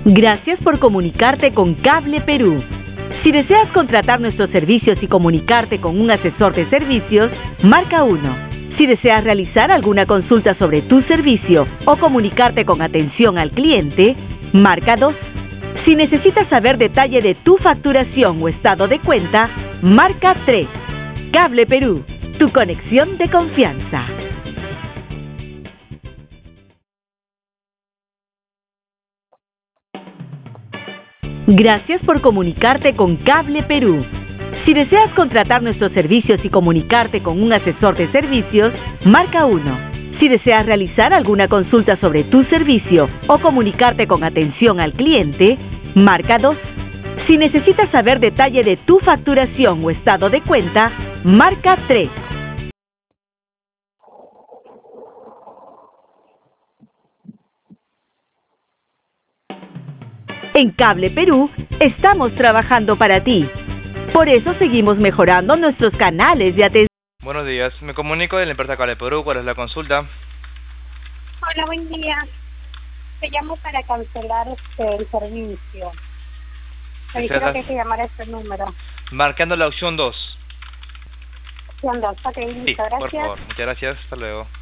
Gracias por comunicarte con Cable Perú. Si deseas contratar nuestros servicios y comunicarte con un asesor de servicios, marca 1. Si deseas realizar alguna consulta sobre tu servicio o comunicarte con atención al cliente, marca 2. Si necesitas saber detalle de tu facturación o estado de cuenta, marca 3. Cable Perú, tu conexión de confianza. Gracias por comunicarte con Cable Perú. Si deseas contratar nuestros servicios y comunicarte con un asesor de servicios, marca 1. Si deseas realizar alguna consulta sobre tu servicio o comunicarte con atención al cliente, marca 2. Si necesitas saber detalle de tu facturación o estado de cuenta, marca 3. En Cable Perú estamos trabajando para ti. Por eso seguimos mejorando nuestros canales de atención. Buenos días, me comunico de la empresa Cable Perú. ¿Cuál es la consulta? Hola, buen día. Te llamo para cancelar el servicio. Me dijeron que hay que llamar a este número. Marcando la opción 2. ¿Qué onda? Ok, Sí, listo, gracias. por favor. Muchas gracias. Hasta luego.